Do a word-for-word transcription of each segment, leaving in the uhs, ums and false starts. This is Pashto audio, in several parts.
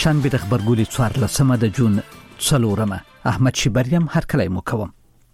شنبه د خبرګولي څوارلسمه د جون څلورمه احمد شیبریم هرکلی مو کوم.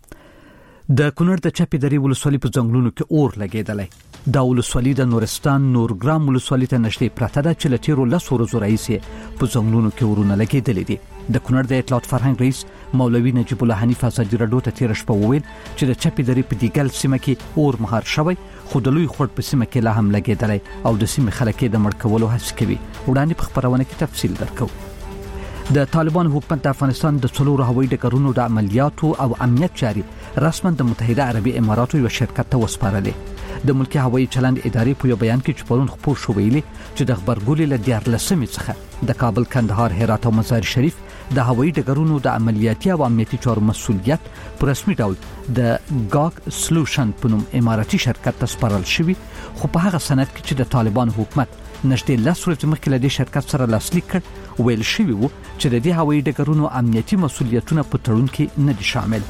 د کونړ د چپې درې ولسوالۍ په ځنګلونو کې اور لګېدلی. دا ولسوالۍ د نورستان نورګرام ولسوالۍ ته نږدې پرته ده چې له تېرو لسو ورځو راهیسې په ځنګلونو کې اورونه لګېدلي دي. د کونړ د اطلاعات فرهنګ رئیس مولوي نجیب الله حنیف ازادي راډیو ته تېره شپه وویل چې د چپې درې په دیګل سیمه کې اور مهار شوی، خو د لوی خوړ په سیمه کې لا هم لګېدلی او د سیمې خلک یې د مړ کولو هڅې کوي. وړاندې په خپرونه کې تفصیل درکو. د طالبان حکومت د افغانستان د څلورو هوایي ډګرونو د عملیاتو او امنیت چاري رسما د متحده عربي اماراتو یو شرکت ته وسپارلې. د ملکی هوایي چلند ادارې په یو بیان کې چې پرون خپور شو ویلي چې د خبرګولې له دیارلسمې څخه د کابل، کندهار، هرات او مزار شریف د هوایي ډګرونو د عملیاتي او امنیتي چارو مسؤلیت په رسمي ډول د ګاک سولوشن په نوم اماراتي شرکت ته سپارل شوی، خو په هغه سند کې چې د طالبان حکومت نږدې لس ورځې مخکې له دې شرکت سره لاسلیک کړ ویل شوی و چې د دې هوایي ډګرونو امنیتي مسؤلیتونه په تړون کې نه دي شامل.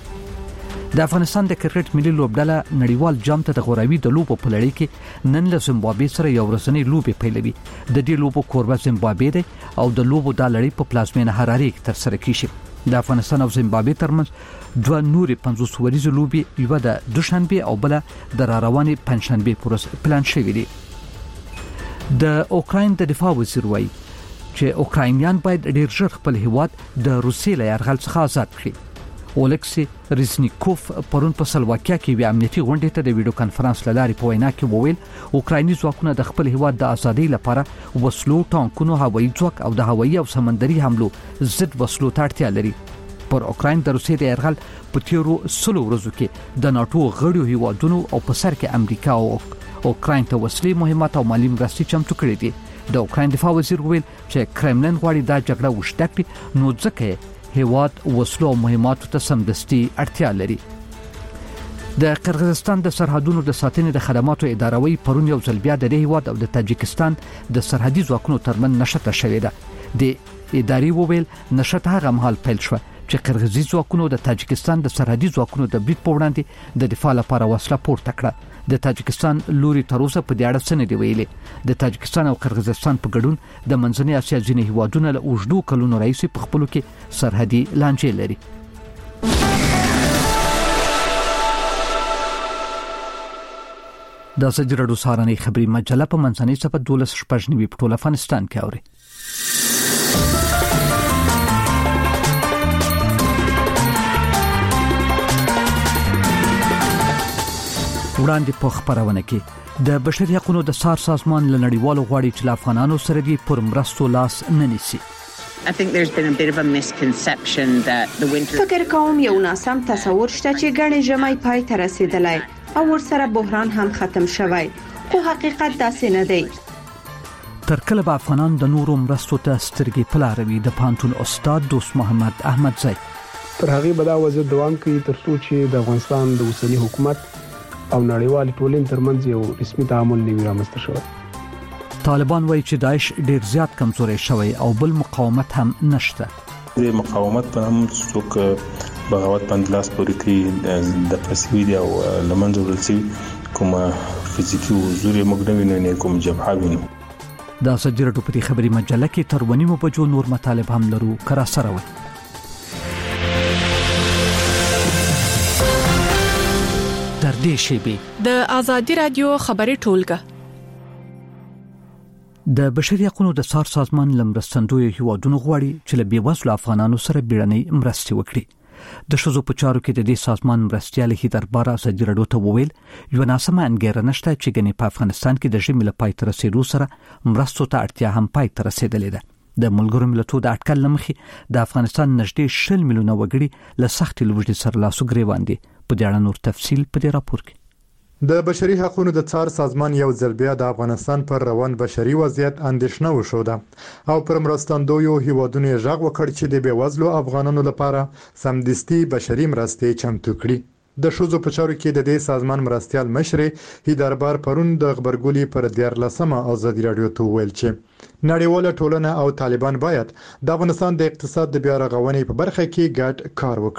د افغانستان د کرکټ ملي لوبډله نړیوال جام ته د غوراوي د لوبو په لړۍ کې نن له زیمبابوې سره یو ورځنۍ لوبې پیلوي. د دې لوبو کوربه زیمبابوې دی او د لوبو د لړۍ په پلازمینه هرارې کې ترسره کیږي. د افغانستان او زیمبابوې ترمنځ دوه نورې پنځوس ورځې لوبې، یوه د دوشنبه او بله د راروانې پنځشنبه پورې پلان شوې دي. د اوکراین د دفاع وزیر وایي چې اوکراینیان باید ډیر ژر خپل هیواد د روسیې له یرغل څخه آزاد کړي. اولکسی ریزنیکوف پرون په سلواکیا کې وی امنیتي غونډې ته د ویډیو کانفرنس لاري په وینا کې وویل اوکرایني ځواکونه د خپل هیواد د ازادۍ لپاره وسلو، ټانکونو، هوایي ځواک او د هوایي او سمندري حملو ضد وسلو ته اړتیا لري. پر اوکراین د روسیې د یرغل په تیرو سلو ورځو کې د ناتو غړو هیوادونو او په سر کې امریکا او اوکراین ته وسلې، مهمات او مالی مرستې چمتو کړې دي. د اوکراین دفاع وزیر وویل چې کرملن غواړي دا جګړه وشته کړي، نو ځکه هیواد وسلو او مهماتو ته سمدستي اړتیا لري. د قرغیزستان د سرحدونو د ساتنې د خدماتو ادارې پرون یو ځل بیا د هیواد او د تاجکستان د سرحدي ځواکونو ترمن نشته شوې ده. د ادارې وویل نشته هغه مهال پیل شو چې قرغیزي ځواکونو د تاجکستان د سرحدي ځواکونو د برید په وړاندې د دفاع لپاره وسله پورته کړه. د تاجکستان لوري تر اوسه په دې اړه څه نه دی ویلي. د تاجکستان او قرغیزستان په ګډون د منځنۍ اسیا ځینې هیوادونه له اوږدو کلونو راهیسې په خپلو کې سرحدي لانجې لري. د ازادي راډیو سهارنۍ خبري مجله په منځنۍ صفحه دولس شپږ نوي په ټول افغانستان کې اوري. وړاندې په خبرونه کې د بشري حقوقو د سار سازمان له نړیوالو غواړي چې افغانانو سره دی پر مرستو لاس نه نیسي. I think there's been a bit of a misconception that the winter فکر کوم یو ناسم تصور شته چې ګڼې ژمي پای ته رسیدلی او ورسره بحران هم ختم شوی، خو حقیقت داسې نه دی. تر کله به افغانان د نورو مرستو ته سترګې پلاروي؟ د پانتون استاد دوست محمد احمد زئی تر هغه به دا وضعیت دوام کوي تر څو چې د افغانستان د اوسنی حکومت او نړیوال ټولنې ترمنځ یو رسمي تعامل نه وي رامنځته شوی. طالبان وایي چې داعش ډیر زیات کمزوري شوی او بل مقاومت هم نشته. د مقاومت په هم څوک بغاوت باندې لاس پورې کوي د فسوي دی او لمنځه ورسي کوم فزیکی او زوري مګنوي نه کوم جبهه وینو. دا سجرټو په خبري مجله کې تر ونیمو بجو نور مطالب هم لرو کرا سره وي. تر دې شی د ازادي رادیو خبري ټولګه د بشري حقوقو د سار سازمان لمرستندوی هیوادونو غواړي چې له بیوزلو افغانانو سره بیړنۍ مرستې وکړي. د شذو په چارو کې د دې سازمان مرستيال هیدر بارا ازادي رادیو ته وویل یو ناسمه انګیرنه شته چې ګنې په افغانستان کې د ژمي له پای تر رسیدو سره مرستو ته اړتیا هم پای تر رسیدلې ده. د ملګرو ملتونو د اټکل لمخې د افغانستان نږدې شل میلیونه وګړي له سختې لوږې سره لاسو ګریوان دي. په دې اړه نور تفصیل په دې راپور کې. د بشري حقوقو د څار سازمان یو ځل بیا د افغانستان پر روان بشري وضعیت اندېښنه وښوده او پر مرستندویو هیوادونو غږ وکړ چې د بیوزلو افغانانو لپاره سمدستي بشري مرستې چمتو کړي. د شذو په چارو کې د دې سازمان مرستيال مشر هیدر بار پرون د خبرګولي پر دیارلسمه ازادي رادیو ته ویل چې نړیواله ټولنه او طالبان باید د افغانستان د اقتصاد د بیا رغونې په برخه کې ګډ کار وکړي.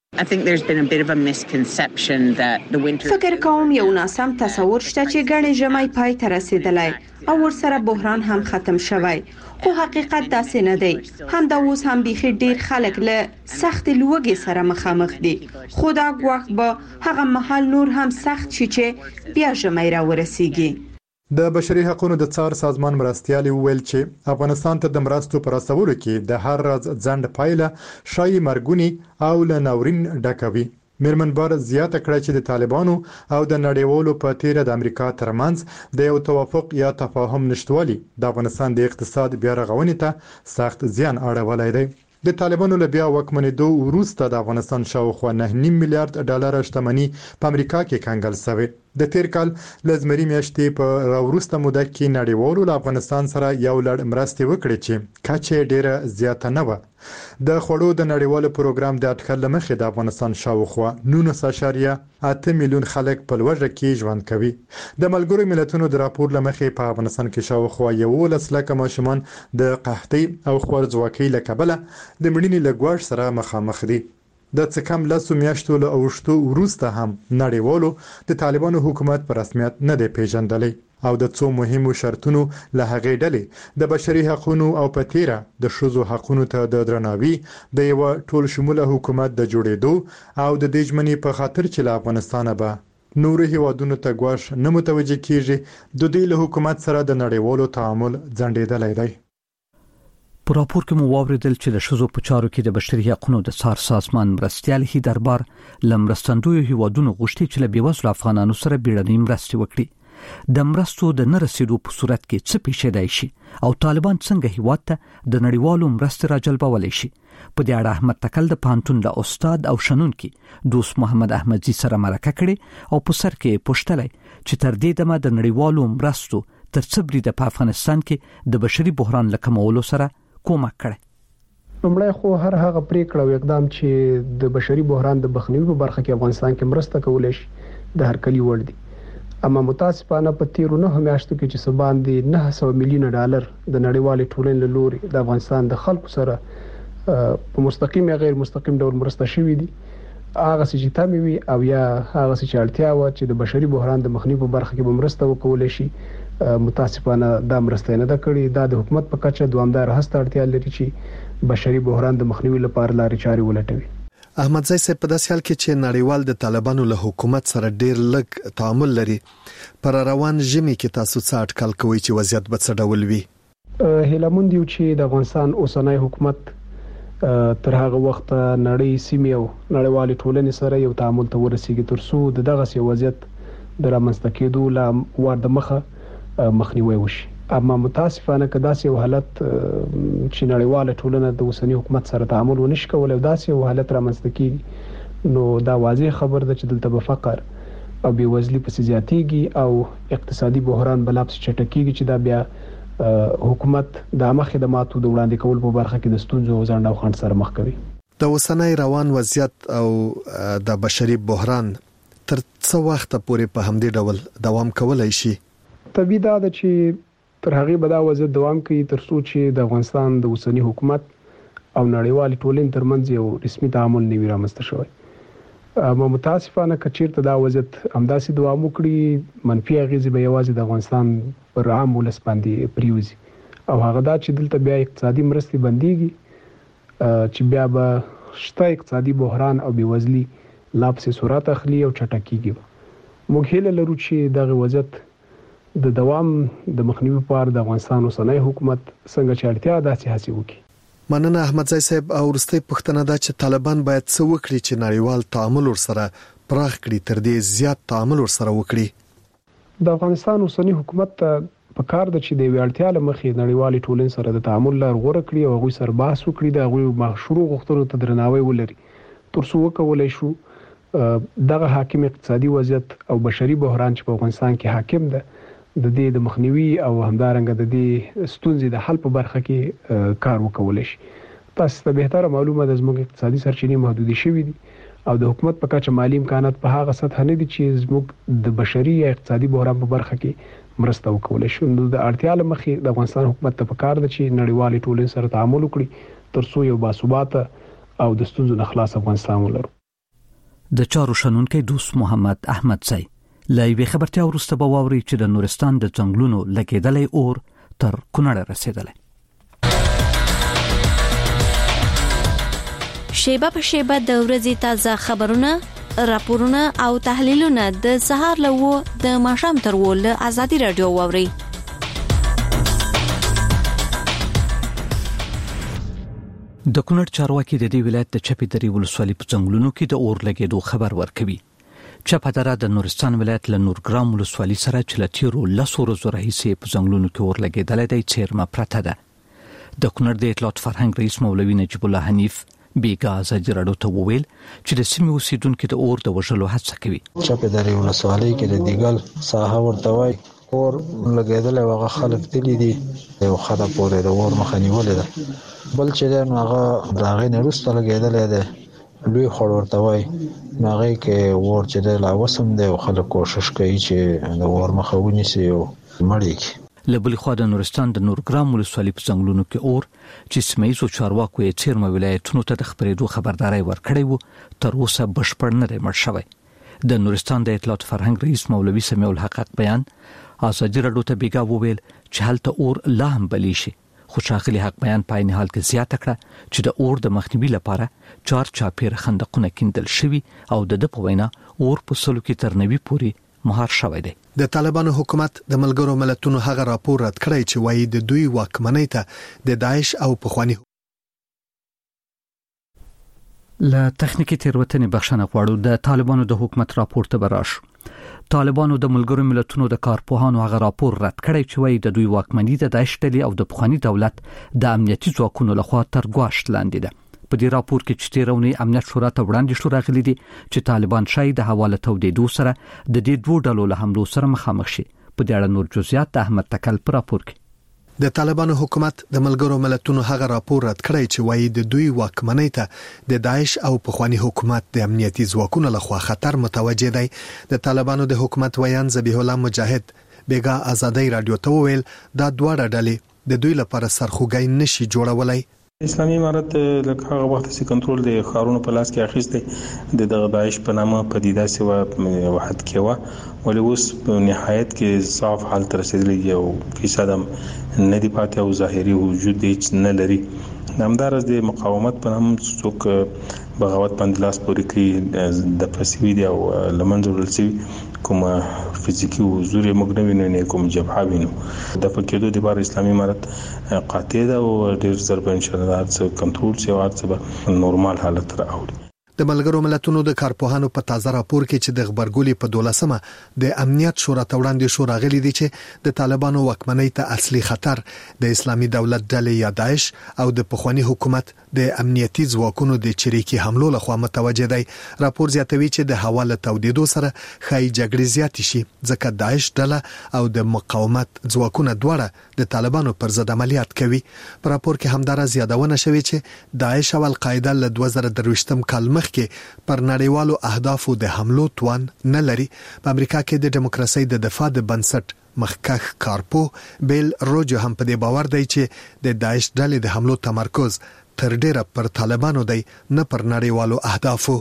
I think there's been a bit of a misconception that the winter فکر کوم یو ناسم تصور شته چې ګڼې ژمی پای ته رسیدلی او ورسره بحران هم ختم شوی، خو حقیقت داسې نه دی. همدا اوس هم بیخي ډیر خلک له سخت لوږې سره مخامخ دي، خو دا ګواښ به هغه مهال نور هم سخت شي چې بیا ژمی را ورسیږي. د بشري حقوقو د څار سازمان مرستیالي وویل چې افغانستان ته د مرستو پر رسولو کې د هر راز ځنډ پایله شایي مرګونی او له ناورین ډکوي. میرمنبر زیاته کړه چې د طالبانو او د نړیوالو په تیر د امریکا ترمنځ د یو توافق یا تفاهم نشټوالي د افغانستان د اقتصاد بیا رغونې ته سخت زیان اړولی دی. د طالبانو له بیا واکمنېدو وروسته د افغانستان شاوخوا نه نیم میلیارډ ډالر شتمنۍ په امریکا کې کنګل شوې. د تیر کال لزمري میاشتې په راوروسته موده کې نړیوالو له افغانستان سره یو لړ مرستې وکړې چې کچه ډیره زیاته نه و. د خوړو د نړیوالو پروګرام د اټکل لمخې د افغانستان شاوخوا نولس اعشاریه اته میلیون خلک په لوږه کې ژوند کوي. د ملګرو ملتونو د راپور لمخې په افغانستان کې شاوخوا یولس لکه ماشومان د قحطۍ او خوارځواکۍ له کبله د مړینې له ګواښ سره مخامخ دي. د څه کم لسو میاشتو له اوښتو وروسته هم نړیوالو د طالبانو حکومت په رسمیت نه دی پیژندلی او د څو مهمو شرطونو له هغې ډلې د بشري حقوقو او په تیره د ښځو حقوقو ته د درناوي د یو ټول شموله حکومت د جوړېدو او د دې ژمنې په خاطر چې له افغانستانه به نورو هیوادونو ته ګواښ نه متوجه کیږي د دوی له حکومت سره د نړیوالو تعامل ځنډېدلی دی. په راپور کې مو واوریدل چې د ښځو په چارو کې د بشري حقوقو د څار سازمان مرستیال هي دربار لمرستندوی هیوادونو غوښتي چې له بیوزلو افغانانو سره بیړنۍ مرستې وکړي. د مرستو د نه رسیدو په صورت کې څه پیښیدای شي او طالبان څنګه هیواد ته د نړیوالو مرستې راجلبولی شي. په دې اړه احمد تکل د پانتون له استاد او شنونکي دوست محمد احمدزي سره مرکه کړې او په سر کې پوښتلی چې تر دې دمه د نړیوالو مرستو تر څه بریده په افغانستان کې د بشري بحران له کمولو سره کومک کړي. لومړی خو هر هغه پریکړه او اقدام چې د بشري بحران د بخنیوي په برخه کې افغانستان کې مرسته کولای شي د هر کلی وړ دي. اما متاسفانه په تیرو نه میاشتو کې چې سبان دي نه سوه میلیون ډالر د نړیوالې ټولنې له لوري د افغانستان د خلکو سره په مستقیم یا غیر مستقیم ډول مرسته شوې دي. هغه چې تامي وي او یا هغه چې اړتیا و چې د بشري بحران د مخنیوي په برخه کې به مرسته وکولای شي متاسفانه دا مرسته نه ده کړې. دا د حکومت په کچه دوامدار هڅه اړتیا لري چې بشري بحران د مخنیوي لپاره لارې چارې ولټوي. احمدزي صاحب په داسې حال کې چې نړیوال د طالبانو له حکومت سره ډیر لږ تعامل لري، پر روان ژمي کې تاسو څه اټکل کوئ چې وضعیت به څه ډول وي؟ هیلمون دی چې د افغانستان اوسنۍ حکومت تر هغه وخت نړۍ سیمه او نړیوال ټولنې سره یو تعامل ته ورسیږي تر څو د دغه سی وضعیت د رامنځته کېدو لا ور د مخه مخنیوي وشي. اما متاسفانه که داسې یو حالت چې نړیواله ټولنه د اوسنی حکومت سره تعامل ونشي کولای او داسې یو حالت رامنځته کیږي نو دا واضح خبر ده چې دلته به فقر او بیوزلي په زیاتېږي او اقتصادي بحران بل اپس چټکیږي چې دا بیا حکومت د مخدماتو د وړاندې کول په برخه کې د ستونزو او ځنډ او خنډ سره مخ کوي. د اوسنۍ روان وضعیت او د بشري بحران تر څو وخت پورې په همدې ډول دوام کولای شي؟ طبیعي ده چې تر هغه به دا وضعیت دوام کوي تر څو چې د افغانستان د اوسنی حکومت او نړیوال ټولنې ترمنځ یو رسمي تعامل نه وي رامنځته شوی. اما متاسفانه که چیرته دا وضعیت همداسې دوام وکړي منفي اغیزې به یوازې د افغانستان پر عام ولس باندې پریوزي او هغه دا چې دلته بیا اقتصادي مرستې بنديږي چې بیا به شته اقتصادي بحران او بیوزلي لا پسې صورت اخلي او چټکیږي. موږ هیله لرو چې دغه وضعیت د دوام د مخنیوي لپاره د افغانستان اوسنۍ حکومت څنګه چې اړتیا ده چې هڅه وکړي. مننه احمدزي صاحب. او ورستي پښتنه دا چې طالبان باید څه وکړي چې نړیوال تعامل ورسره پراخ کړي تر دې زیات تعامل ورسره وکړي. د افغانستان اوسنی حکومت ته په کار ده چې د ویړتیا لمخې نړیوال ټولنې سره د تعامل لار غوړه کړي او غوي سره بحث وکړي د غوي مشروع غوښتنو ته درناوی ولري تر څو وکولای شو دغه حاکم اقتصادي وضعیت او بشري بحران چې په افغانستان کې حاکم ده د دې د مخنیوي او همدارنګه د دې ستونزې د حل په برخه کې کار وکول شي. تاسو ته به تر معلومه ده زموږ اقتصادي سرچینې محدودې شوې دي او د حکومت په کچه مالی امکانات په هغه سطح نه دي چې زموږ د بشري یا اقتصادي بحران په برخه کې مرسته وکول شي. نو د اړتیا لمخې د افغانستان حکومت ته پکار ده چې نړیوال ټولنې سره تعامل وکړي تر څو یو باثباته او د ستونزو نه خلاص افغانستان ولرو. د چارو شنونکو دوست محمد احمد زئی لایوي خبرتیا ورسته به واوري چې د نورستان د ځنګلونو لګیدلې اور تر کونړ رسیدلې. شیبه په شیبه د ورځې تازه خبرونه، راپورونه او تحلیلونه د سهار لوو د ماښام تر ول ازادي رادیو واوري. د کونړ چارواکي د دې ولایت د چپی درې ولسوالۍ په ځنګلونو کې د اور لګیدو خبر ورکوي. چپه دره د نورستان ولایت له نورګرام ولسوالۍ سره چې له تیرو لسو ورځو راهیسې په ځنګلونو کې اور لګیدلی دی څیرمه پرته ده. د کونړ د اطلاعات فرهنګ رئیس مولوي نجیب الله حنیف بیګا ازادي رادیو ته وویل چې د سیمې اوسیدونکو د اور د وژلو هڅه کوي. چپه درې ولسوالۍ کې د دیګل ساحه ورته وایي اور لګیدل او هغه خلک تللی دي یو خطا پورې د اور مخه نیولې ده. بل چې دا هغه داغه نه وروسته لګیدل ده لوی خور ورته وایي هغه کې اور چې د لاوسم دی او خلک کوشش کوي چې د اور مخه ونیسي او مړی. لبل خو د نورستان د نورګرام ولسوالۍ په ځنګلونو کې اور چې سیمایي چارواکو یې څیرمه ولایتونو ته د خبرېدو خبرداري ورکړې وو تر اوسه بشپړ نه دی مړ شوی. د نورستان د اطلاعات فرهنګ رئیس مولوي سمیع الحق بیان ازادي رادیو ته بیګا وویل چې هلته اور لا هم بلی شي. خو شاغلي حق بیان په عین حال کې زیاته کړه چې د اور د مخنیوي لپاره چار چاپیر خندقونه کیندل شوي او د د په وینا اور په سلو کې تر نوي پوري مهار شوی دی. د طالبانو حکومت د ملګرو ملتونو هغه راپور رد کړی چې وایي د دوی واکمنۍ ته د داعش او پخوانی له تخنیکی تیروتنې بخښنه غواړو. د طالبانو د حکومت راپور ته براش طالبانو د ملګرو ملتونو د کارپوهانو هغه راپور رد کړی چې وایي د دوی واکمنۍ د داعش ډلې او د پخوانی دولت د امنیتي ځواکونو لخوا تر ګواښ لاندې ده. په دې راپور کې چې تیرونی امنیت شورا ته وړاندې شو راغلي دي چې طالبان شاید د حواله تودېدو سره د دې دوه ډلو له حملو سره مخامخ شي. په دې اړه نور جزئیات د احمد تکل پر راپور کې. د طالبانو حکومت د ملګرو ملتونو هغه راپور رد کړی چې وایي د دوی واکمنۍ ته د داعش او پخوانی حکومت د امنیتي ځواکونو لخوا خطر متوجه دی. د طالبانو د حکومت ویان ذبیح الله مجاهد بیګا ازادي رادیو ته ویل دا دوه ډلې د دوی لپاره سرخوږی نشي جوړولای. اسلامي امارت لکه هغه وخت چې کنټرول د خارونو په لاس کې اخیسته د داعش په نامه پدیده سیوا وحد کې و ولې اوس په نهایت کې ضعف حالت رسیدلی او فیصد نه دی پاتې او ظاهري وجود هیڅ نه لري. همدارس د مقاومت په نام څوک بغاوت باندې لاس پورې کوي د پسوي دی او لمنځه وړل شي کوم فزیکی او زوري مګنوي نه کوم جبهه وینو د فکرو د بار اسلامي امارت قاطع ده او ډیر ضرب ان شاء الله څه کنټرول شي او څه نورمال حالت راوړي. د ملګرو ملتونو د کارپوهانو په تازه راپور کې چې د خبرګولي په دولسمه د امنیت شورا ته وړاندې شو راغلي دي چې د طالبانو واکمنۍ ته اصلي خطر د اسلامي دولت ډلې یا داعش او د پخوانی حکومت د امنیتي ځواکونو د چریکي حملو لخوا متوجه دی. راپور زیاتوي چې د حواله تودېدو سره خای جګړې زیات شي ځکه داعش ډله او د مقاومت ځواکونه دواړه د طالبانو پر ضد عملیات کوي. په راپور کې همدارا زیادونه شوې چې داعش او القاعده له دوه زره درویشتم کال مخ کې پر نړیوالو اهدافو د حملو توان نه لري. په امریکا کې د دیموکراسي د دفاع د بنسټ مخکخ کارپو بیل روجو هم په دې باور دی چې د داعش ډلې د حملو تمرکز تر ډیره پر طالبانو دی نه پر نړیوالو اهدافو.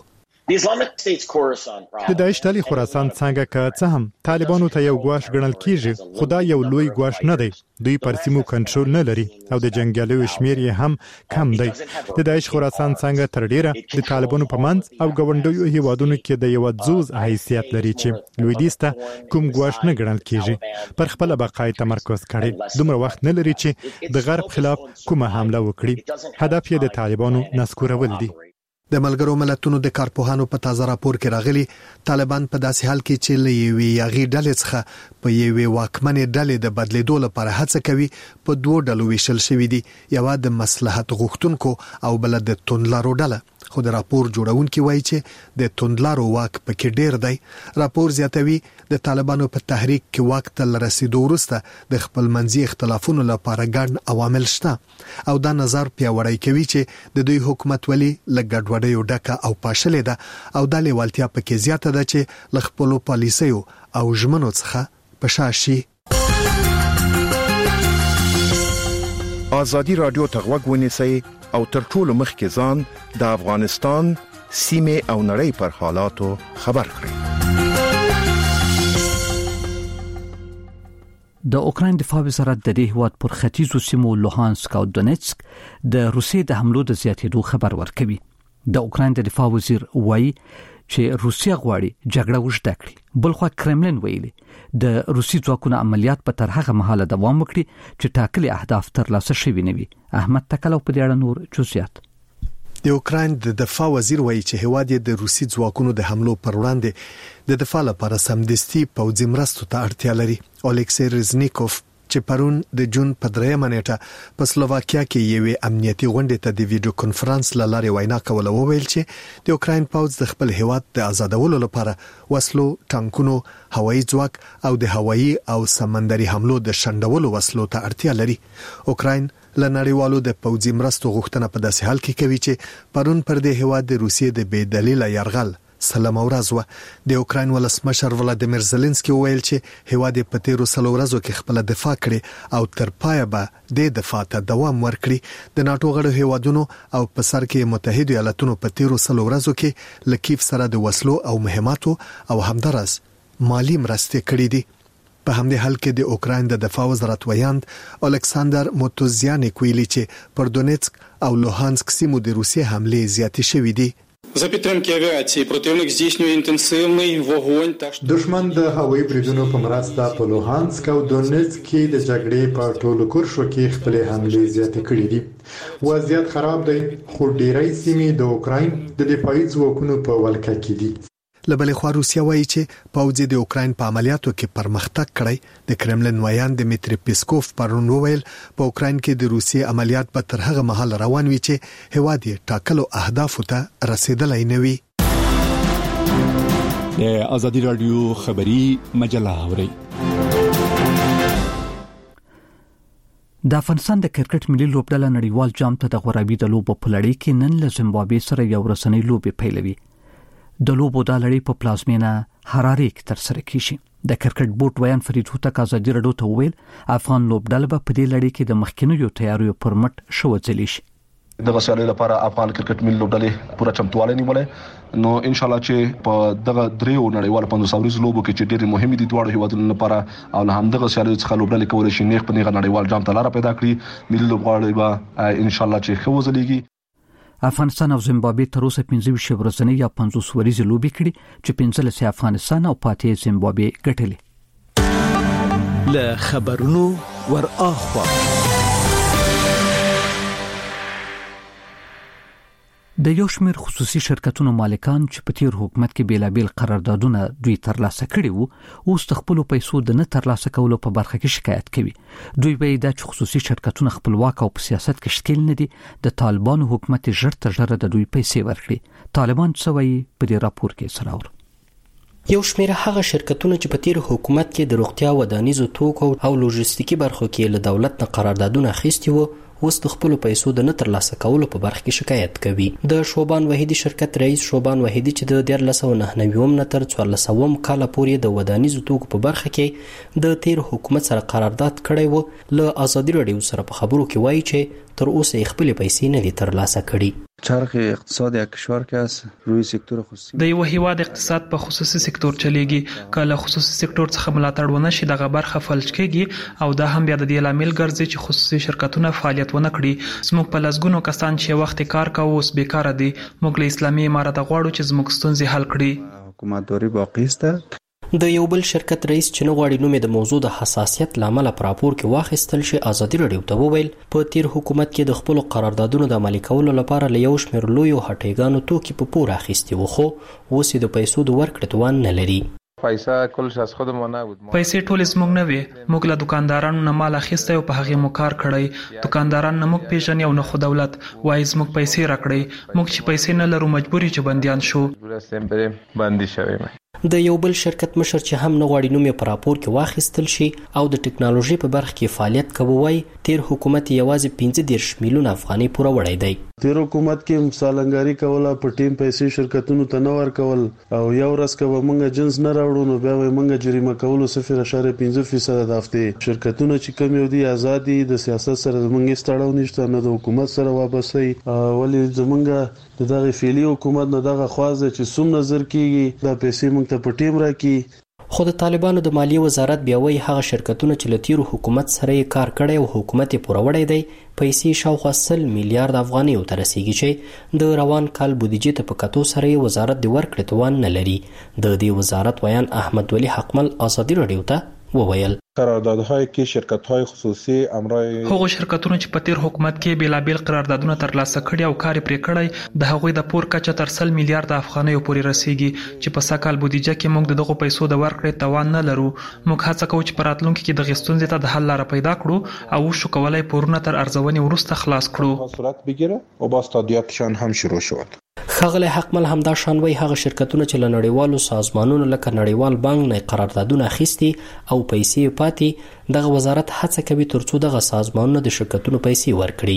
د داعش ډلې خراسان څنګه که څه هم طالبانو ته یو ګواښ ګڼل کیږي خو دا یو لوی ګواښ نه دی. دوی پر سیمو کنټرول نه لري او د جنگیالیو شمیر یې هم کم دی. د داعش خراسان څنګه تر ډیره د طالبانو په منځ او ګوندیو هیوادونو کې د یو ځوز حیثیت لري چې لویدیځ ته کوم ګواښ نه ګڼل کیږي. پر خپل بقای تمرکز کړي دومره وخت نه لري چې د غرب خلاف کومه حمله وکړي. هدف یې د طالبانو نسکورول دي. د ملګرو ملتونو د کارپوهانو په تازه راپور کې راغلي طالبان په داسې حال کې چې لوي یغي ډلې څخه په یوې واکمنې ډلې د بدلیدو لپاره هڅه کوي په دوه ډلو ویشل شوې دي. یو د مصلحت غوښتونکو او بل د توندلارو ډله. خو د راپور جوړونکي وایي چې د توندلارو واک پکې ډیر دی. راپور زیاتوي د طالبانو په تحریک کې واک ته رسیدو وروسته د خپل منځي اختلافونو لپاره ګڼ عوامل شته او دا نظر پیاوړی کوي چې د دوی حکومت ولې لګډوډي ډکه او پاشلې ده او د لیوالتیا پکې زیاته ده چې ل خپل پالیسیو او ژمنو څخه پشاشي. ازادي رادیو ته غوږ ونیسئ او تر ټولو مخکې ځان د افغانستان سیمه او نړۍ پر حالاتو خبر کړي. د اوکراین دفاع وزارت د دې هیواد پر ختیځو سیمو لوهانسک او دونیتسک د روسیې د حملو د زیاتېدو خبر ورکوي. د اوکراین د دفاع وزیر وایي چې روسیا غواړي جګړه وشته کړي. بلخو کرملین ویلي د روسي ځواکونو عملیات په تر هغه مهاله دوام وکړي چې ټاکلي اهداف ترلاسه شوي نه وي. احمد تکلو په دې اړه نور جزئیات. د اوکراین د دفاع وزیر وایي چې هیواد یې د روسي ځواکونو د حملو پر وړاندې د دفاع لپاره سمدستي پوځي مرستو ته اړتیا لري. الیکسی رزنیکوف چې پرون د جون په دریمه نیټه په سلوواکیا کې یوې امنیتي غونډې ته د ویډیو کانفرنس له لارې وینا کوله، وویل چې د اوکراین پوځ د خپل هیواد د آزادولو لپاره وسلو، ټانکونو، هوایي ځواک او د هوایي او سمندري حملو د شندولو وسلو ته اړتیا لري. اوکراین له نړیوالو د پوځي مرستو غوښتنه په داسې حال کې کوي چې پرون پر دې هیواد د روسیې د بې دلیله یرغل سلام ورځ و. د اوکراین ولسمشر ولادیمیر زيلنسکي وویل چې هیواد په تیرو سلو ورځو کې خپل دفاع کړي او تر پایه به د دفاع ته دوام ورکړي. د ناتو غړو هیوادونو او په سر کې متحده ایالاتونو په تیرو سلو ورځو کې لکیف سره د وسلو او مهماتو او همدارس مالی مرستې کړې دي. په همدې حال کې د اوکراین د دفاع وزارت ویاند الکساندر موتوزیانیک ویلي چې پر دونیتسک او لوهانسک سیمو د روسیې حملې زیاتې شوې دي. За підтримки авіації противник здійснює інтенсивний вогонь. دشمن د هوایي بریدونو په مرسته په لوهانسک او دونیتسک کې د جګړې په ټولو کرښو کې خپل حملې زیاتې کړې دي. وضعیت خراب دی، خو ډیری سیمې د اوکراین د دفاعي ځواکونو په ولکه کې دي. لبل خو روسیا وایي چې پوځ د اوکراین په عملیاتو کې پرمختګ کړی. د کرملین ویاند دمیتری پیسکوف پرون وویل په اوکراین کې د روسي عملیات به تر هغه مهال روان وي چې هیواد یې ټاکلو اهدافو ته رسیدلای نه وي. د ازادي رادیو خبری مجله اوري. د افغانستان د کرکټ ملي لوبډله نړیوال جام ته د غوړاوي د لوبو په لړۍ کې نن له زیمبابوې سره یو رسنۍ لوبې پیلوي. د لوبو د لړۍ په پلازمینه حراره کې تر سره کیږي. د کرکټ بورډ ویان فرید هوتک ازادي رادیو ته وویل افغان لوبډله په دې لړۍ کې د مخکینیو تیاریو پر مټ شو ځلی شي. دغه سیالي لپاره افغان کرکټ ملي لوبډلې پوره چمتوالی نیولې. نو ان شاء الله چې په دغه دریو نړیوال پنځوس اوريز لوبو کې چې ډېر مهمه دي دواړو هیوادونو لپاره او له همدغه سیالي څخه لوبډلې کولای شي نیغ په نیغه نړیوال جام ته لار پیدا کړي. ملي لوبغاړي به ان شاء الله چې خو ځلیږي. افغانستان او زیمبابوې تر اوسه پنځه ویشت ورځې یا پنځوس ورځې لوبې کړې چې پنځه لسه افغانستان او پاتې زیمبابوې ګټلې. له خبرونو ور اخوا د یو شمېر خصوصي شرکتونو مالکان چې په تیر حکومت کې بیلابیل قراردادونه دوی ترلاسه کړي وو اوس د خپل پیسو د نه ترلاسه کولو په برخه کې شکایت کوي. دوی وایي دا چې خصوصي شرکتونه خپلواک او په سیاست کې شتل نه دي. د طالبانو حکومت ژر تر ژره د دوی پیسې ورکړي. طالبان څه وایي په دې راپور کې سراور. یو شمېر هغه شرکتونه چې په تیر حکومت کې د روغتیا ودانیزو توکو او لوجستیکي برخو کې له دولت نه قراردادونه اخیستي وو اوس د خپل پیسو د نه ترلاسه کولو په برخه کې شکایت کوي. د شوبان وحیدی شرکت رئیس شوبان وحیدی چې د دیار لسو نه نویم نه تر څوارلسوم کال پورې د ودانیزو توکو په برخه کې د تیر حکومت سره قرارداد کړی وو له ازادي رادیو سره په خبرو کې وایي چې تر اوسه خپل پیسې نه دي ترلاسه کړي. چرخ اقتصاد یک کشور که است روی سکتور خصوصی د یو هیواد اقتصاد په خصوصي سکتور چلیږي. کله خصوصي سکتور څخه ملاتړ ونه شي دغه برخه فلج کېږي او دا هم بیا د دې لامل ګرځي چې خصوصي شرکتونه فعالیت ونه کړي. زموږ په لسګونو کسان چې وخت کار کوي اوس بیکاره دي. موږ له اسلامي امارت غواړو چې زموږ ستونزې حل کړي. حکومتداري باقی است. د یو بل شرکت رئیس چې نه غواړي نوم د موضوع د حساسیت لامل په راپور کې واخیستل شي ازادي رادیو ته وویل په تیر حکومت کې د خپل قراردادونو د عملي کولو لپاره له یو شمېر لویو هټیګانو توکي په پور اخیستي وو خو اوس د پیسو د ورکړې توان نه لري. پیسې کلش از خودمون نه بود. پیسې ټول زموږ نه وي. موږ له دکاندارانو نه مال اخیستی او په هغه مو کار کړی. دکانداران نه موږ پیژنې او نه خو دولت وایي زموږ پیسې راکړي. موږ چې پیسې نه لرو مجبوري چې بندیان شو. مجبور هستیم بریم بندي شویم. د یو بل شرکت مشر چې هم نه غواړي نوم یې په راپور کې واخیستل شي او د ټکنالوژي په برخه کې فعالیت کوي، تیر حکومت یوازې پنځه دېرش میلیون افغانۍ پوره وړی دی. تیر حکومت کې مثالنګاری کوله، په ټیم پیسې شرکتونو ته نه ورکول او یو ورځ که موږ جنس نه راوړو نو بیا موږ جریمه کولو صفر اشاریه پنځه فیصد دافته شرکتونه چې کم یو دي آزادي د سیاست سره زمونږ ستړاو نشته، نه د حکومت سره وابسته ولې زمونږ د دغه فعلی حکومت نه دغه خوازه چې سوم نظر کیږي دا پیسې موږ ته په ټیم راکې. خو د طالبانو د مالیې وزارت بیا وایي هغه شرکتونه چې له تیرو حکومت سره یې کار کړی او حکومت یې پوره وړی دی پیسې شاوخوا سل میلیارډ افغانیو ته رسیږي چې د روان کال بودیجې ته په کتو سره یې وزارت د ورکړې توان نه لري. د دې وزارت ویان احمد ولی حقمل ازادي رادیو ته وویل قراردادهای که شرکت‌های خصوصي امرای هغه شرکتونه چې په تیر حکومت کې بیلابیل قراردادونه ترلاسه کړي او کار پرې کړی د هغوی د پور کچه تر سل میلیارډ افغانیو پورې رسیږي چې په سکهال بودیجه کې موږ د دغه پیسو د ورکړې توان نه لرو. موږ هڅه کوو چې په راتلونکي کې د غستونځې ته د حل لاره پیدا کړو او شو کولای پورونه تر ارزونې وروسته خلاص کړو. صورت بگیره او با استادیاتشان هم شروع شد. ښاغلی حقمل همدا شان وایي هغه شرکتونه چې له نړیوالو سازمانونو لکه نړیوال بانک نه قراردادونه اخیستي او پیسې پاتې، دغه وزارت هڅه کوي ترڅو دغه سازمانونه د شرکتونو پیسې ورکړي.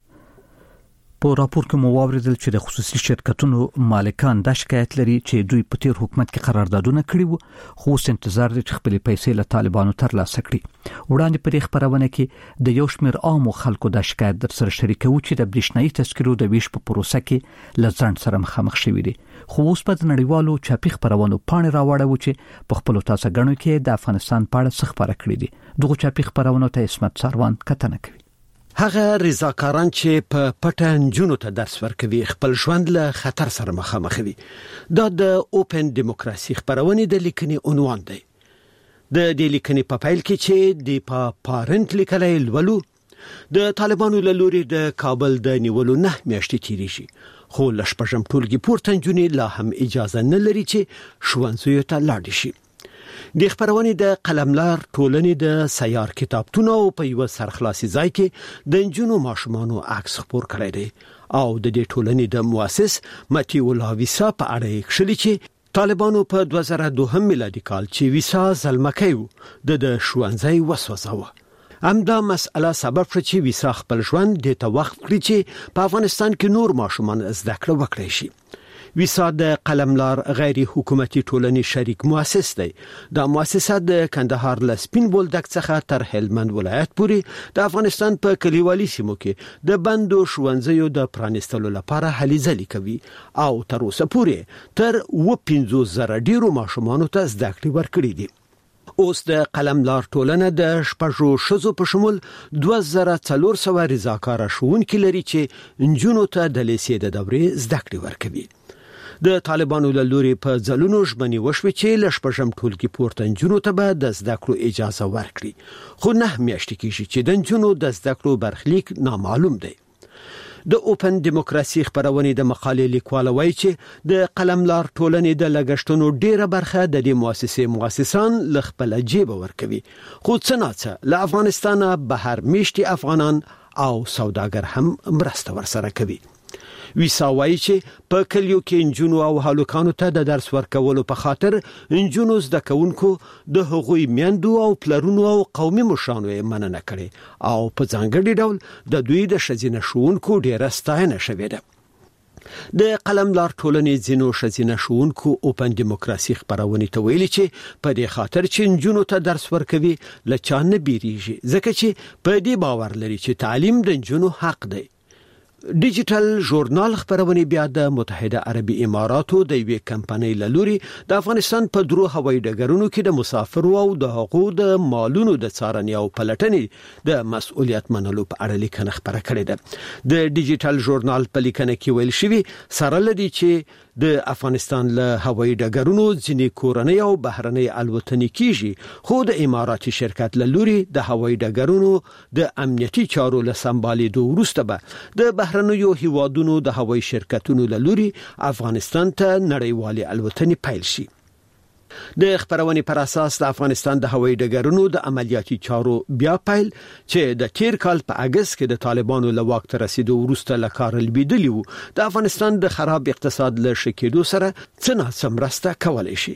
په راپور کې مو واوریدل چې د خصوصي شرکتونو مالکان د شکایت لري چې دوی په تیر حکومت کې قراردادونه کړي وو خو اوس انتظار دي چې خپل پیسې له طالبانو ترلاسه کړي. وړاندې په خبرونه کې د یو شمېر عامو خلکو د شکایت در سره شریکو چې د برېښنايي تذکرو د ویش په پروسه کې له ځنډ سره مخامخ شوي دي. خو اوس په نړیوالو چاپی خبرونو پاڼې راوړو چې په خپل تاسو غنو کې د افغانستان په اړه څه خبره کړې دي. دغه چاپی خبرونو ته اسمت سروان کتنه کوي. هغه رضاکاران چې په پټه نجونو ته درس ورکوي خپل ژوند له خطر سره مخامخ وي. دا د اوپن دیموکراسي خبرونه د لیکنې عنوان دی. د دې لیکنې په فایل کې چې د پا پارنت لیکلای لولو د طالبانو له لوري د کابل د نیولو نه میاشتې تیری شي، خو لشپږم ټولګي پورته نجونې لا هم اجازه نه لري چې ښوونځیو ته لاړ شي. د خبرونه د قلملار ټولنې د سیار کتابتون او په یو سرخلاصي ځای کې د نجونو ماشومانو عکس خپور کړی دی او د دې ټولنې د مؤسس متی الله ویسا په اړه کښلي چې طالبانو په دوه زره دوه میلادي کال چې ویسا زلمکیو د د ښوونځي وسوساوه. همدا مسأله سبب شو چې ویسا خپل ژوند د ته وخت کړی چې په افغانستان کې نور ماشومان زده کړه وکړي شي. ویسا د قلملار غیر حکومتي ټولنې شریک مؤسس دی. د مؤسسه د کندهار له سپین بولدک څخه تر هلمند ولایت پورې د افغانستان په کلیوالي سیمو کې د بندو ښوونځیو د پرانیستلو لپاره هلې ځلې کوي او تر اوسه پورې تر اوه پنځوس زره ډیرو ماشومانو ته زده کړې ورکړي دي. اوس د قلملار ټولنه د شپږو ښځو په شمول دوه زره څلور سوه رضاکاره ښوونکي لري چې نجونو ته د لیسې د دورې زده کړې ورکوي. د طالبانو له لوري په ځلونو ژمنې وشوې چې له شپږم ټولګي پورته نجونو ته به د زده کړو اجازه ورکړي، خو نه میاشتې کېږي چې د نجونو د زده کړو برخلیک نامعلوم دی. د اوپن دیموکراسي خبرونه د مقالې لیکوال وایي چې د قلملار ټولنې د لګښتونو ډیره برخه د دې مؤسسې مؤسسان له خپل جیب ورکوي، خو څه ناڅه له افغانستانه بهر میشتي افغانان او سوداګر هم مرسته ورسره کوي. ویسا وایي چې په کلیو کې انجونو او هلکانو ته د درس ورکولو په خاطر انجونو زده کوونکو د هغوی میندو او پلرونو او قومي مشرانو یې مننه کړې او په ځانګړي ډول د دوی د ښځینه ښوونکو ډیره ستاینه شوې ده. د قلملار ټولنې ځینو ښځینه ښوونکو اوپن دیموکراسي خبرونه ته ویلي چې په دې خاطر چې انجونو ته درس ورکوي له چا نه بیریږي، ځکه چې په دې باور لري چې تعلیم د انجونو حق دی. ډیجیټل ژورنال خبرونه بیا د متحده عربي اماراتو د یوې کمپنۍ له لوري د افغانستان په درو هوایي ډګرونو کې د مسافرو او د حقوقو د مالونو د څارنې او پلټنې د مسؤلیت منلو په اړه لیکنه خبره کړې ده. د ډیجیټل ژورنال په لیکنه کې ویل شوی سره لدی چې د افغانستان له هوایي ډګرونو ځینې کورنۍ او بهرنۍ الوتنې کیږي، خو د اماراتي شرکت له لوري د هوایي ډګرونو د امنیتي چارو له سمبالېدو وروسته به د بهرنیو هیوادونو د هوایي شرکتونو له لوري افغانستان ته نړیوالې الوتنې پیل شي. د خبرونې پر اساس د افغانستان د هوایي ډګرونو د عملیاتي چارو بیا پیل چې د تیر کال په اگست کې د طالبانو له واک ته رسیدو وروسته له کار لویدلی وو د افغانستان د خراب اقتصاد له شکېدو سره څه ناڅه مرسته کولای شي.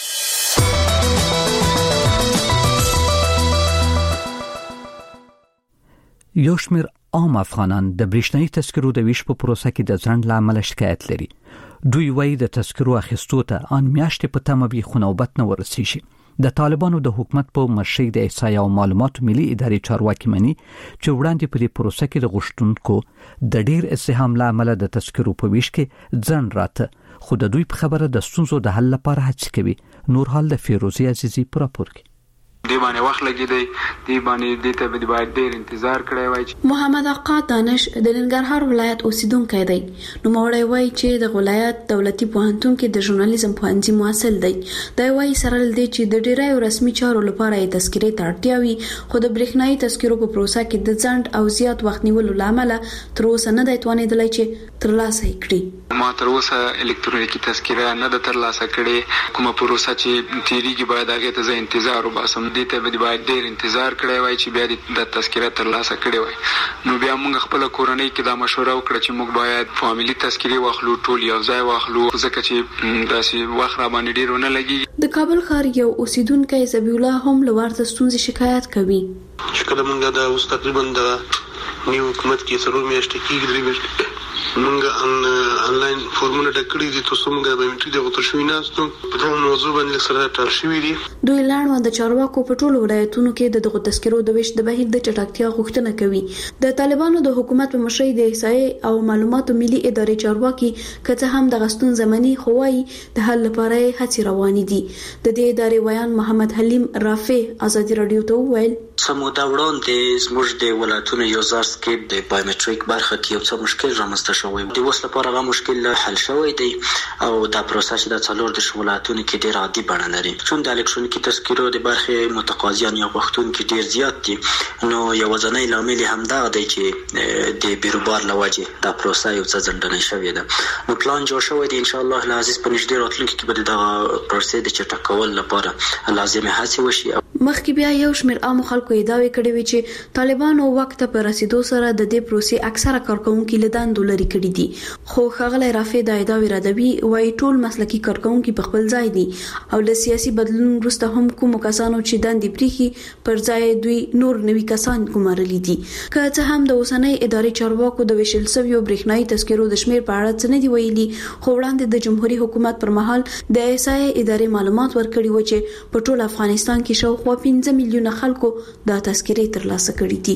یو شمېر عام افغانان د برېښنايي تذکرو د ویش په پروسه کې د ځنډ له امله شکایت لري. دوی وایي د تذکرو اخیستو ته ان میاشتې په تمه وي خو نوبت نه ورسیږي. د طالبانو د حکومت په مشرۍ د احصایې او معلوماتو ملي ادارې چارواکي مني چې وړاندې په دې پروسه کې د غوښتونکو د ډیر ازدحام له امله د تذکرو په ویش کې ځنډ راته، خو د دوی په خبره د ستونزو د حل لپاره هڅې کوي. نور حال د فیروزي عزیزي پر راپور کې دی باندې وخت لګیدي، دی باندې د ته به باید ډیر انتظار کړی وای. محمد آقا دانش د ننګرهار ولایت اوسیدونکی دی. نو موړی وای چې د ولایت دولتي پوهنتون کې د ژورنالیزم پوهنځي محصل دی. دا وای سره لدی چې د ډیرای رسمي چارو لپاره یې تذکرې ته اړتیا وي، خو د برېښنايي تذکرو په پروسه کې د ځنډ او زیات وخت نیولو لامل تر اوسه نه دی توانیدلی چې ترلاسه کړي. ما تر اوسه الکترونیکی تذکره نه د ترلاسه کړي. کومه پروسه چې تیریږي باید هغه ته انتظار وباسم. دې ته به باید ډیر انتظار کړی وای چې بیا د تذکره ترلاسه کړي وای. نو بیا موږ خپل کورنۍ کې دا مشوره وکړه چې موږ باید فاميلي تذکره واخلو، ټول یو ځای واخلو، ځکه چې داسې وخت را باندې ډیر ونه لګي. د کابل ښار یو اوسیدونکی زبی الله هم لورته ستونزې شکایت کوي. چې کله موږ دا اوس تقریبا د نیو حکومت کې سرور میاشتې کې درې میاشتې موږ ان انلاین فورمونه ډکړي دي، تاسو موږ به میټری د غوښتل شوی ناستو په دغه موضوع باندې سره ټاکل شوی دي. دوی لاړو د چارواکو په ټولو ولایتونو کې د دغه تذکرو د ویش د بهیر د چټکتیا غوښتنه کوي. د طالبانو د حکومت په مشرۍ د احصایې او معلوماتو ملي ادارې چارواکي کته هم د غستون زمني خوای د حل لپاره هڅې روانې دي. د دې ادارې ویان محمد حلیم رافع ازادي رادیو ته وویل سموده وړاندې زموږ د ولایتونو یو ځار سکیپ د بایومټریک برخه کې یو څه مشکل رامنځته شوی. د اوس لپاره هغه مشکل حل شوی دی او دا پروسه چې د څلور د ولایتونو کې ډیر عادي بڼه لري. چون د الکترونیکی تذکرو د برخه متقاضیان یا غوښتونکي ډیر زیات دي، نو یو ځنۍ لامل هم دا دی چې د بیروبار لوجه دا پروسه یو څه ځنډنه شوې ده. نو پلان جوړ شوی دی ان شاء الله العزیز په نږدې راتلونکي کې به دا پروسه د چټکول لپاره لازمه هڅه وشي. مخکې بیا یو شمېر عام خلکو ادعا کړې وي چې طالبانو وخت په رسیدو سره د دې پروسې اکثره کارکونکو له دندو لري کړي دي، خو ښاغلی رافع د ادعا ردوي وایي ټول مسلکي کارکونکو په خپل ځای دي او له سیاسي بدلون وروسته هم کوم کسانو چې دندې پریخي پر ځای دوی نور نوي کسان ګمارلي دي. که څه هم د اوسنۍ ادارې چارواکو د ویشل سویو برېښنايي تذکرو د شمیر په اړه څه نه دي ویلي، خو وړاندې د جمهوریت حکومت پر مهال د احصایې ادارې معلومات ورکړي و چې په ټول افغانستان کې شاوخوا پنځه میلیونه خلکو دا تذکرې ترلاسه کړي دي.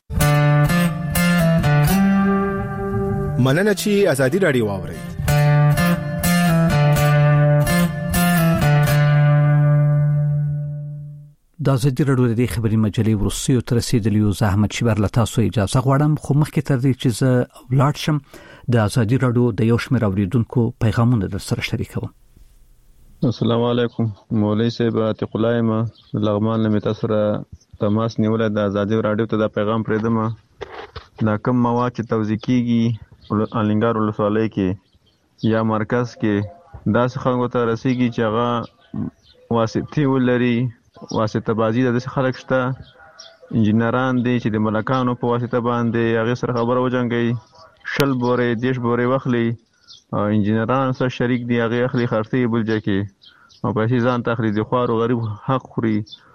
مننه چې ازادي رادیو واوري. د ازادي رادیو د خبري مجلې ورسیو تر رسیدلیو زحمت شبر له تاسو اجازه غواړم، خو مخکې تر دې چې زه ولاړ شم د ازادي رادیو د یو شمېر اوریدونکو پیغامونه در سره شریکوم. السلام علیکم، مولوی صاحب عتیق الله ما لغمان لمه تاسو تماس نیول د ازادي رادیو ته د پیغام پرېدم. دا کوم مواد چې توزیع کیږي الینګار ولسوالۍ کې یا مرکز کې داسې خلکو ته رسیږي چې هغه واسطي ولري، واسطه بازی د خلک شته، انجینران دي چې د ملکانو په واسطه باندې هغه سره خبره وجنګي، شل بورې دیش بورې واخلي او انجینران سره شریک دي، هغه اخلي خرڅي بلجه کې او پیسې ځان تخریب دي، خوارو غریب حق خوري.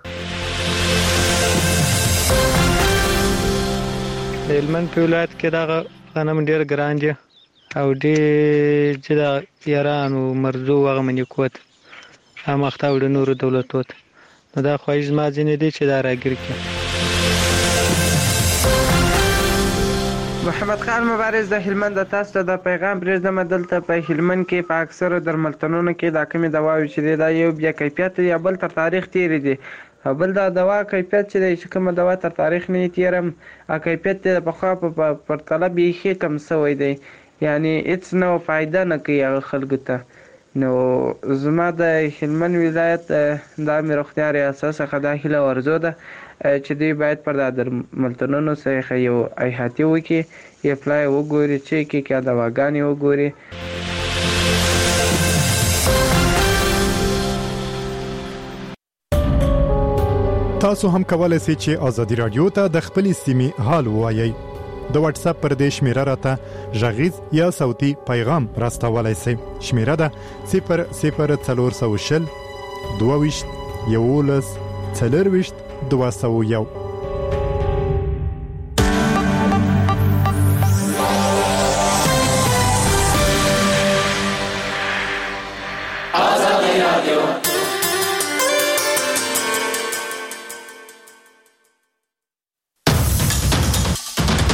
د هلمند په ولایت کې دا غنم ډیر ګران دي او ډیر چې د ایران او مرزو هغه منې کوت هم اختاو د نورو دولتو ته، نو دا خواهش زما ځینې دي چې دا راګیر کړي. محمد خان مبارز د هلمند د تاسو د پیغام پرېږدم. دلته په هلمند کې په اکثره درملتونونو کې دا کومې دواوې چې دا یو بیا کیفیت یا بل تر تاریخ تیری دي، او بل دا دوا کیفیت چې دی چې کومه دوا تر تاریخ نه تیرم ا کیفیت د پخوا په پرتله به یې کم سوی دی، یعنی هیڅ نو فائدہ نه کوي هغه خلکو ته. نو زما د هلمند ولایت د امیر روغتیا ریاست څخه دا هیله ورزو ده چې دوی باید پر د درملتونونو څخه یو احاطه وکړي، یو پلای وګوري چې کې کې دواګانې وګوري. تاسو هم کولای شئ چې ازادي رادیو ته د خپل سیمې حال ووایي. د واتس اپ پر دې شمیره راته غږیز یا صوتي پیغام راستولای شئ. شمیره ده صفر صفر څلور سوه شل دوه ویشت یولس څلور ویشت دوه سوه یو.